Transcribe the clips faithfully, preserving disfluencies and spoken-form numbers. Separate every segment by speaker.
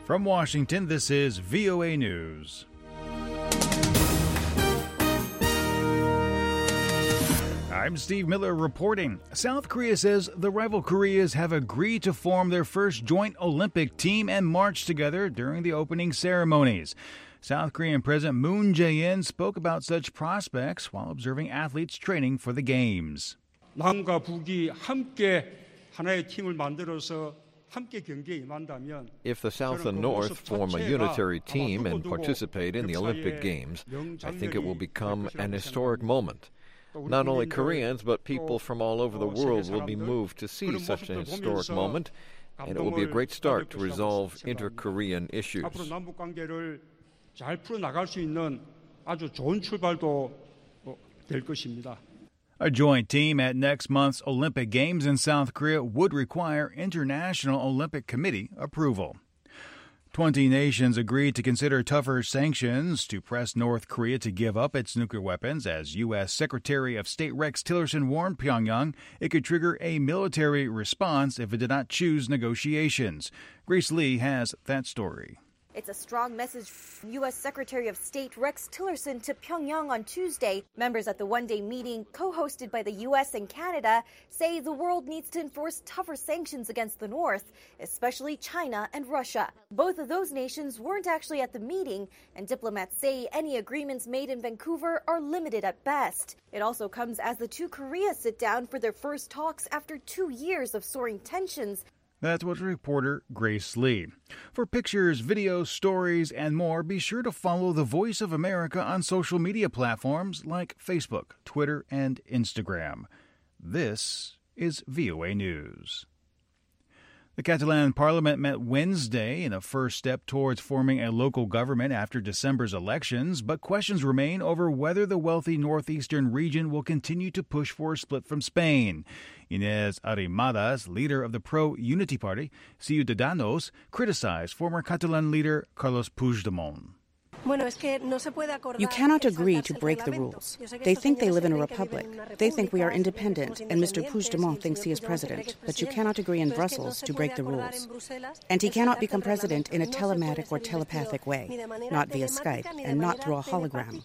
Speaker 1: From Washington, this is V O A News. I'm Steve Miller reporting. South Korea says the rival Koreas have agreed to form their first joint Olympic team and march together during the opening ceremonies. South Korean President Moon Jae-in spoke about such prospects while observing athletes training for the Games.
Speaker 2: 남과 북이 함께 하나의 팀을 만들어서
Speaker 3: If the South and North form a unitary team and participate in the Olympic Games, I think it will become an historic moment. Not only Koreans, but people from all over the world will be moved to see such an historic moment, and it will be a great start to resolve inter-Korean issues.
Speaker 2: 잘 풀어나갈 수 있는 아주 좋은 출발도 될 것입니다.
Speaker 1: A joint team at next month's Olympic Games in South Korea would require International Olympic Committee approval. Twenty nations agreed to consider tougher sanctions to press North Korea to give up its nuclear weapons, as U S. Secretary of State Rex Tillerson warned Pyongyang it could trigger a military response if it did not choose negotiations. Grace Lee has that story.
Speaker 4: It's a strong message from U S. Secretary of State Rex Tillerson to Pyongyang on Tuesday. Members at the one-day meeting, co-hosted by the U S and Canada, say the world needs to enforce tougher sanctions against the North, especially China and Russia. Both of those nations weren't actually at the meeting, and diplomats say any agreements made in Vancouver are limited at best. It also comes as the two Koreas sit down for their first talks after two years of soaring tensions.
Speaker 1: That's what reporter Grace Lee. For pictures, videos, stories, and more, be sure to follow The Voice of America on social media platforms like Facebook, Twitter, and Instagram. This is V O A News. The Catalan Parliament met Wednesday in a first step towards forming a local government after December's elections, but questions remain over whether the wealthy northeastern region will continue to push for a split from Spain. Inés Arrimadas, leader of the pro-Unity Party, Ciudadanos, criticized former Catalan leader Carlos Puigdemont.
Speaker 5: You cannot agree to break the rules. They think they live in a republic. They think we are independent, and Mister Puigdemont thinks he is president. But you cannot agree in Brussels to break the rules. And he cannot become president in a telematic or telepathic way, not via Skype, and not through a hologram.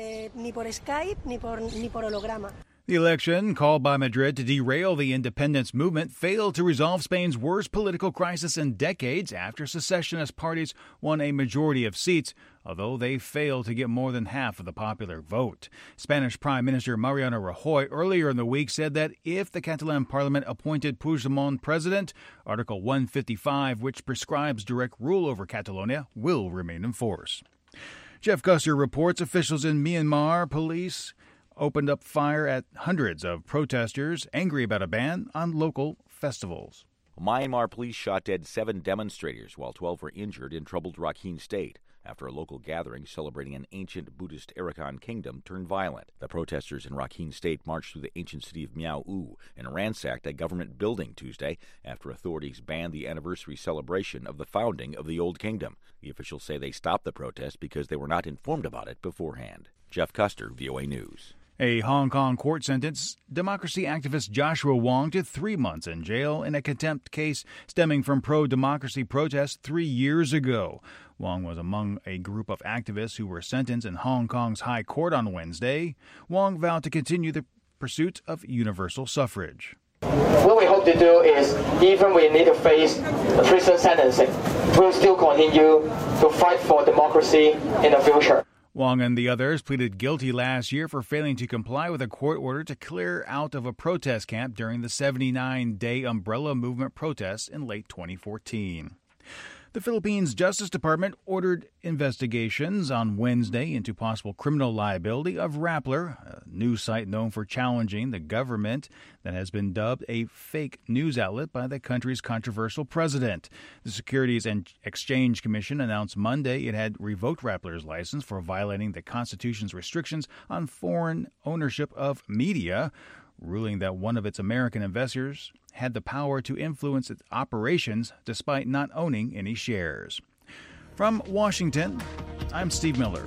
Speaker 1: The election, called by Madrid to derail the independence movement, failed to resolve Spain's worst political crisis in decades after secessionist parties won a majority of seats, although they failed to get more than half of the popular vote. Spanish Prime Minister Mariano Rajoy earlier in the week said that if the Catalan parliament appointed Puigdemont president, Article one fifty-five, which prescribes direct rule over Catalonia, will remain in force. Jeff Custer reports officials in Myanmar police opened up fire at hundreds of protesters angry about a ban on local festivals.
Speaker 6: Myanmar police shot dead seven demonstrators while twelve were injured in troubled Rakhine State after a local gathering celebrating an ancient Buddhist Arakan kingdom turned violent. The protesters in Rakhine State marched through the ancient city of Miao U and ransacked a government building Tuesday after authorities banned the anniversary celebration of the founding of the Old Kingdom. The officials say they stopped the protest because they were not informed about it beforehand. Jeff Custer, V O A News.
Speaker 1: A Hong Kong court sentenced democracy activist Joshua Wong to three months in jail in a contempt case stemming from pro-democracy protests three years ago. Wong was among a group of activists who were sentenced in Hong Kong's High Court on Wednesday. Wong vowed to continue the pursuit of universal suffrage.
Speaker 7: What we hope to do is, even we need to face the prison sentencing, we'll still continue to fight for democracy in the future.
Speaker 1: Wong and the others pleaded guilty last year for failing to comply with a court order to clear out of a protest camp during the seventy-nine day Umbrella Movement protests in late twenty fourteen. The Philippines Justice Department ordered investigations on Wednesday into possible criminal liability of Rappler, a news site known for challenging the government that has been dubbed a fake news outlet by the country's controversial president. The Securities and Exchange Commission announced Monday it had revoked Rappler's license for violating the Constitution's restrictions on foreign ownership of media, ruling that one of its American investors had the power to influence its operations despite not owning any shares. From Washington, I'm Steve Miller.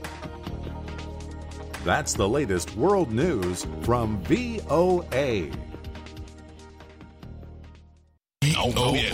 Speaker 8: That's the latest world news from V O A.